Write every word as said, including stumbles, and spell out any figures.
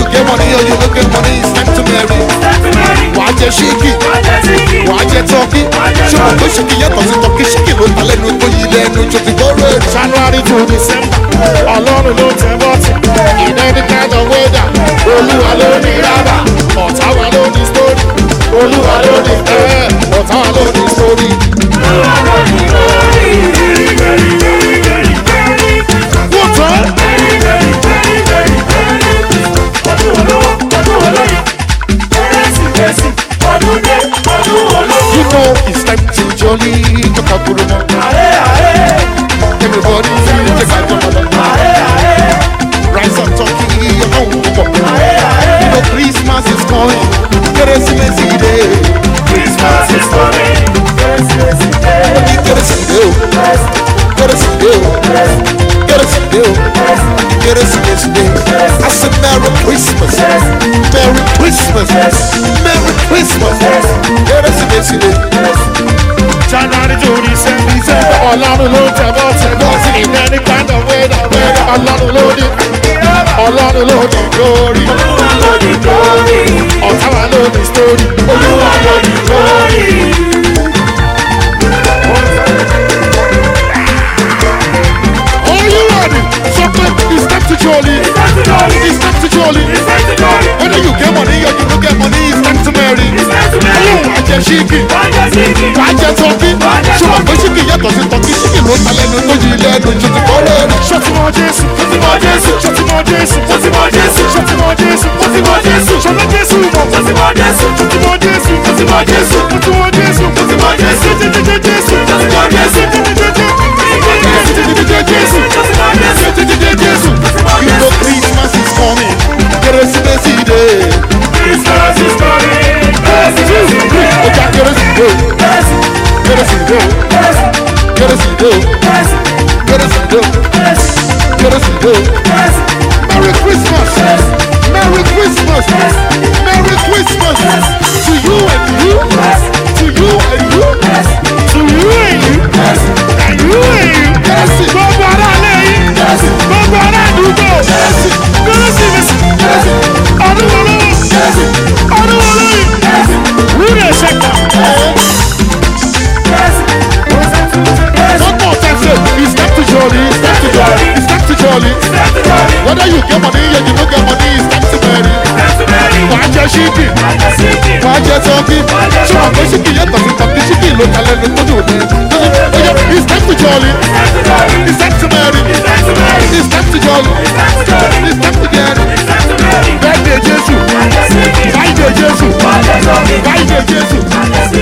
get money or you don't get money, it's time to marry. Wàá jẹ ṣíkì, wàá jẹ tọ́kì. Ṣùgbọ́n tó ṣíkì yàtọ̀ sí tọ́kì, ṣíkì ló ta lẹ́nu tó yí lẹ́nu jò ti gbọ́rọ̀ ẹ̀. January to December, Ọlọ́run ló tẹ bọ́tì. In any kind of weather, Olúwa ló ní rábà. Ọ̀tá wa ló ní story, Olúwa ló ní ẹ̀. Ọ̀tá wa ló ní story. Olúwa ló ní story. Wọ́n tán. You know it's time to jolly, everybody take a jump. Rise up, talking, you know, you know Christmas is coming, Christmas Day. Christmas is coming, Christmas Day. Christmas Day, Christmas Day. I said Merry Christmas, Merry Christmas, Merry Christmas, Christmas Day. January to December, Ọlọ́run ló tẹ bọ́ tẹ bọ́ sí in any kind of weather, weather. Ọlọ́run ló ní, Ọlọ́run ló ní glory, Olúwa ló ní glory. Ọ̀tá wa ló ní story, Olúwa ló ní glory. Are you ready? Something is time to jolly. It's time to jolly. It's time to jolly. It's time to jolly. Whether you get money or you don't get money, it's time to marry. It's time to marry. Oh, I just shake it. I just shake it. I just talk it. Ṣùgbọ́n pé ṣíkì yàtọ̀ sí tọ́kì, ṣíkì ló ta lẹ́nu tó yí lẹ́nu jù ti kọ́lé. Ṣọ́tí mọ Jésù, ṣọ́tí mọ Jésù, ṣọ́tí mọ Jésù, ṣọ́tí mọ Jésù, ṣọ́tí mọ Jésù, ṣọ́tí mọ Jésù, ṣọ́tí Jésù mọ̀, ṣọ́tí mọ Jésù, ṣọ́tí mọ Jésù, ṣọ́tí mọ Jésù, ṣọ́tí mọ Jésù, ṣọ́tí mọ Jésù, ṣọ́tí mọ Jésù, ṣọ́tí mọ Jésù, ṣọ́tí mọ Jésù, ṣọ́tí mọ Jésù. You know Christmas is coming, Christmas Day. Christmas is coming, Christmas Day. Oja Christmas Day, Christmas Day, Christmas Day, Christmas Day, Christmas Day. Merry Christmas, Merry Christmas, Merry Christmas to you and you, to you and you, to you and you, and you and you. Gbogbo ara lẹ́yìn, gbogbo ara àdúgbò, Kérésìmesì, ọdún wo lóyún, ọdún wo lóyún, wúrẹ̀ ṣẹ̀ka. One more time, say, it's time to jolly, it's time to jolly, it's time to jolly. Whether you get money or you don't get money, it's time to marry. Wàá jẹ ṣíkì, wàá jẹ tọ́kì, ṣùgbọ́n pé ṣíkì yàtọ̀ sí tọ́kì, ṣíkì ló ta lẹ́nu tó dùn ní. It's time to jolly, it's time to marry, it's time to jolly, it's time to get it. Bẹ́ẹ̀ ni Jésù, báyìí ni Jésù, báyìí ni Jésù.